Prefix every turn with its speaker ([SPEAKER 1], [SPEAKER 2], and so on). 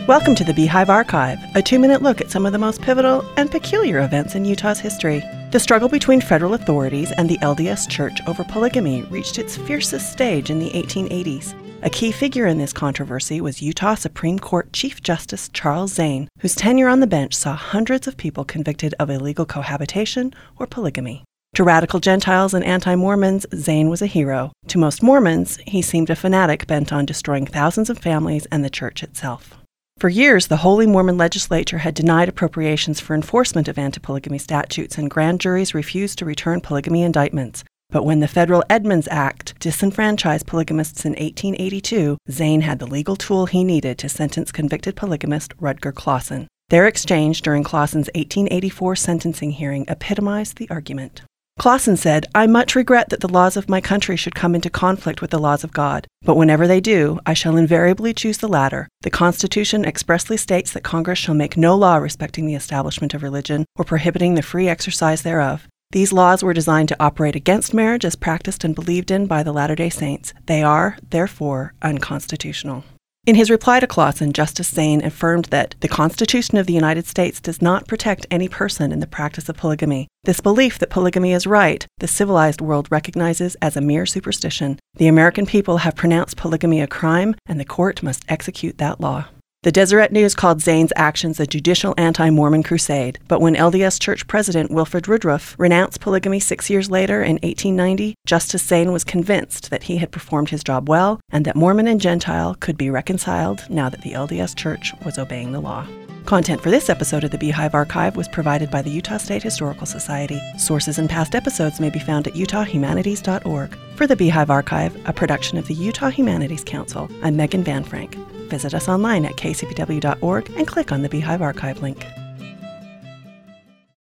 [SPEAKER 1] Welcome to the Beehive Archive, a 2-minute look at some of the most pivotal and peculiar events in Utah's history. The struggle between federal authorities and the LDS Church over polygamy reached its fiercest stage in the 1880s. A key figure in this controversy was Utah Supreme Court Chief Justice Charles Zane, whose tenure on the bench saw hundreds of people convicted of illegal cohabitation or polygamy. To radical Gentiles and anti-Mormons, Zane was a hero. To most Mormons, he seemed a fanatic bent on destroying thousands of families and the church itself. For years, the Holy Mormon Legislature had denied appropriations for enforcement of anti-polygamy statutes, and grand juries refused to return polygamy indictments. But when the federal Edmunds Act disenfranchised polygamists in 1882, Zane had the legal tool he needed to sentence convicted polygamist Rutger Clausen. Their exchange during Clausen's 1884 sentencing hearing epitomized the argument. Clausen said, "I much regret that the laws of my country should come into conflict with the laws of God. But whenever they do, I shall invariably choose the latter. The Constitution expressly states that Congress shall make no law respecting the establishment of religion or prohibiting the free exercise thereof. These laws were designed to operate against marriage as practiced and believed in by the Latter-day Saints. They are, therefore, unconstitutional." In his reply to Clausen, Justice Zane affirmed that the Constitution of the United States does not protect any person in the practice of polygamy. This belief that polygamy is right, the civilized world recognizes as a mere superstition. The American people have pronounced polygamy a crime, and the court must execute that law. The Deseret News called Zane's actions a judicial anti-Mormon crusade, but when LDS Church President Wilford Woodruff renounced polygamy 6 years later in 1890, Justice Zane was convinced that he had performed his job well and that Mormon and Gentile could be reconciled now that the LDS Church was obeying the law. Content for this episode of the Beehive Archive was provided by the Utah State Historical Society. Sources and past episodes may be found at utahhumanities.org. For the Beehive Archive, a production of the Utah Humanities Council, I'm Megan Van Frank. Visit us online at kcpw.org and click on the Beehive Archive link.